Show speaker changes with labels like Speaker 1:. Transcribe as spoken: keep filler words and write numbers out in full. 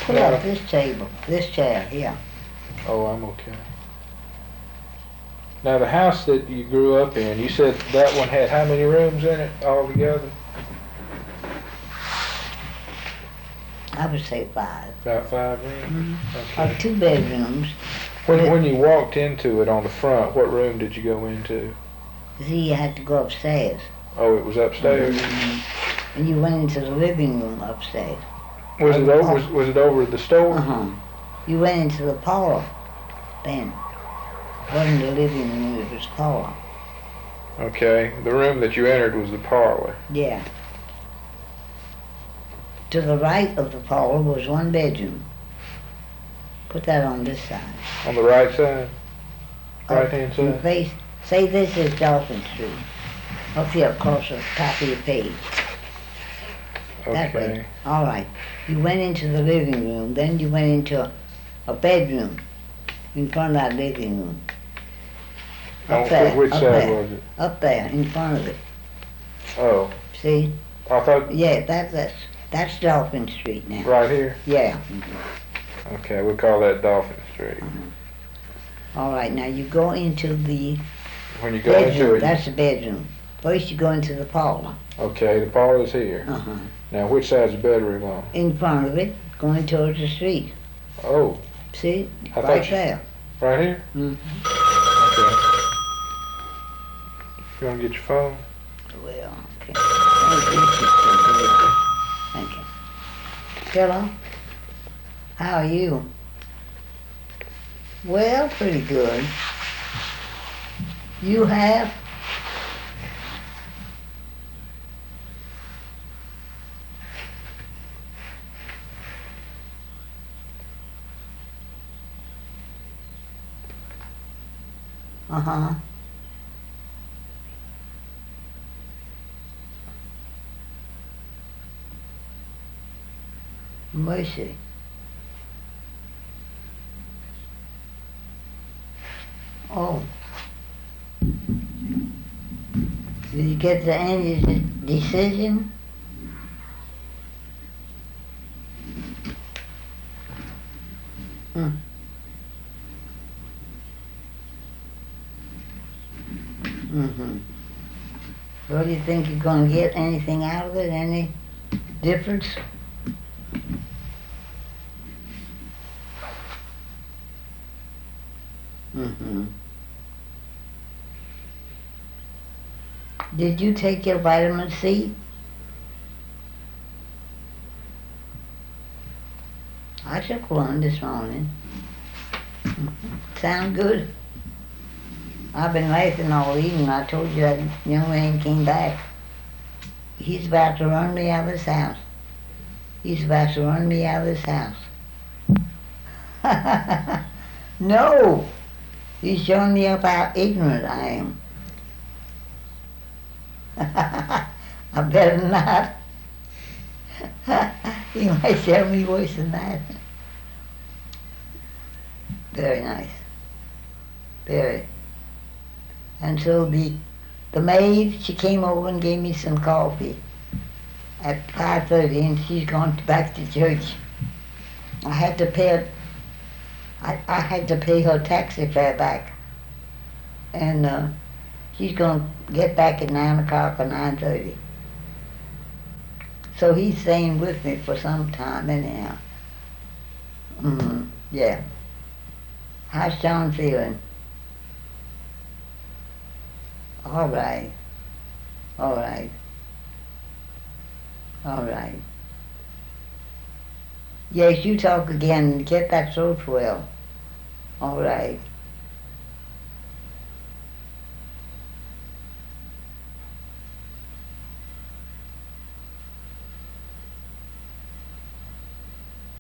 Speaker 1: Pull
Speaker 2: Now-
Speaker 1: up this table, this chair, here.
Speaker 2: Oh, I'm okay. Now, the house that you grew up in, you said that one had how many rooms in it altogether?
Speaker 1: I would say five.
Speaker 2: About five rooms?
Speaker 1: Or
Speaker 2: Okay.
Speaker 1: two bedrooms.
Speaker 2: When, when you walked into it on the front, what room did you go into?
Speaker 1: See, you had to go upstairs.
Speaker 2: Oh, it was upstairs?
Speaker 1: Mhm. And you went into the living room upstairs.
Speaker 2: Was it over, was, was it over the store?
Speaker 1: Uh-huh. You went into the parlor then. Wasn't the living room, it was parlor.
Speaker 2: Okay, the room that you entered was the parlor.
Speaker 1: Yeah. To the right of the parlor was one bedroom. Put that on this side.
Speaker 2: On the right side? Right hand
Speaker 1: You
Speaker 2: side?
Speaker 1: face, say this is Dolphin Street. Up here across the top of your page. That way.
Speaker 2: Okay.
Speaker 1: All right. You went into the living room, then you went into a, a bedroom in front of that living room.
Speaker 2: Oh,
Speaker 1: Up there,
Speaker 2: which
Speaker 1: up
Speaker 2: side
Speaker 1: there.
Speaker 2: was it?
Speaker 1: Up there, in front of it.
Speaker 2: Oh,
Speaker 1: See?
Speaker 2: I thought,
Speaker 1: Yeah, that, that's, that's Dolphin Street now.
Speaker 2: right here?
Speaker 1: Yeah.
Speaker 2: Okay, we'll call that Dolphin Street.
Speaker 1: All right, now you go into the
Speaker 2: When you go into
Speaker 1: bedroom.
Speaker 2: it,
Speaker 1: That's the bedroom. First you go into the parlor.
Speaker 2: okay, the parlor's here.
Speaker 1: Uh-huh.
Speaker 2: Now, which side's the bedroom on?
Speaker 1: In front of it, going towards the street.
Speaker 2: Oh,
Speaker 1: See?
Speaker 2: I thought
Speaker 1: Right
Speaker 2: you-
Speaker 1: there.
Speaker 2: right here?
Speaker 1: Mm.
Speaker 2: Okay. You wanna get your phone?
Speaker 1: Well, okay. Thank you. Thank you. Hello? How are you? Well, pretty good. You have? Uh-huh. Mercy. Oh. Did you get to any de- decision? Hmm. Mm-hmm. Well, do you think you're gonna get anything out of it? Any difference? Mm-hmm. Did you take your vitamin C? I took one this morning. Mhm. Sound good? I've been laughing all evening. I told you that young man came back. He's about to run me out of this house. He's about to run me out of this house. No! He's showing me up how ignorant I am. I better not. He might tell me worse than that. Very nice. Very. And so the the maid, she came over and gave me some coffee at five thirty, and she's gone back to church. I had to pay her, I, I had to pay her taxi fare back. And uh, she's going to get back at nine o'clock or nine thirty. So he's staying with me for some time anyhow. Mm-hmm. Yeah. How's John feeling? All right. All right. All right. Yes, you talk again. Get that throat well. All right.